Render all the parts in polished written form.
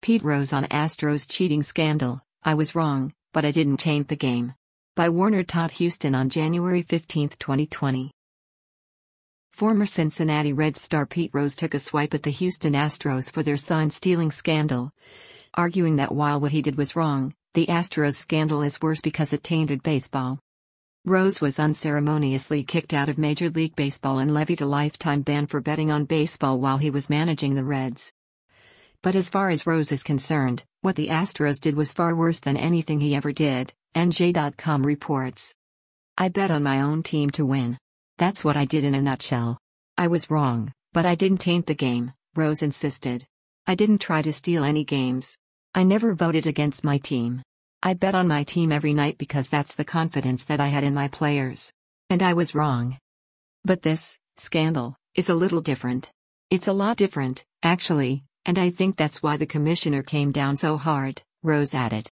Pete Rose on Astros cheating scandal, I was wrong, but I didn't taint the game. By Warner Todd Houston on January 15, 2020. Former Cincinnati Reds star Pete Rose took a swipe at the Houston Astros for their sign-stealing scandal, arguing that while what he did was wrong, the Astros scandal is worse because it tainted baseball. Rose was unceremoniously kicked out of Major League Baseball and levied a lifetime ban for betting on baseball while he was managing the Reds. But as far as Rose is concerned, what the Astros did was far worse than anything he ever did, NJ.com reports. I bet on my own team to win. That's what I did in a nutshell. I was wrong, but I didn't taint the game, Rose insisted. I didn't try to steal any games. I never voted against my team. I bet on my team every night because that's the confidence that I had in my players. And I was wrong. But this scandal is a little different. It's a lot different, actually, and I think that's why the commissioner came down so hard, Rose added.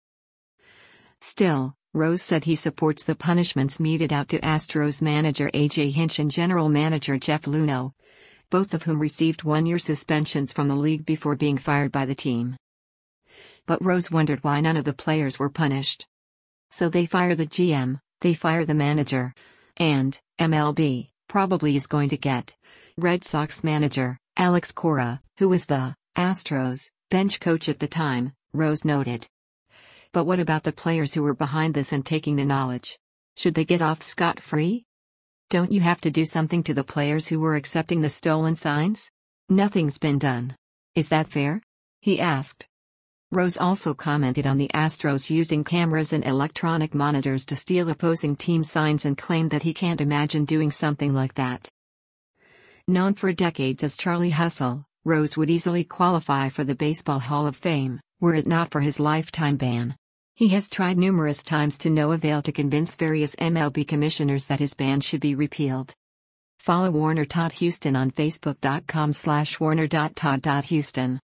Still, Rose said he supports the punishments meted out to Astros manager A.J. Hinch and general manager Jeff Luhnow, both of whom received one-year suspensions from the league before being fired by the team. But Rose wondered why none of the players were punished. So they fire the GM, they fire the manager, and MLB probably is going to get Red Sox manager Alex Cora, who was the Astros bench coach at the time, Rose noted. But what about the players who were behind this and taking the knowledge? Should they get off scot-free? Don't you have to do something to the players who were accepting the stolen signs? Nothing's been done. Is that fair? He asked. Rose also commented on the Astros using cameras and electronic monitors to steal opposing team signs and claimed that he can't imagine doing something like that. Known for decades as Charlie Hustle, Rose would easily qualify for the Baseball Hall of Fame, were it not for his lifetime ban. He has tried numerous times to no avail to convince various MLB commissioners that his ban should be repealed. Follow Warner Todd Houston on Facebook.com/warner.todd.houston.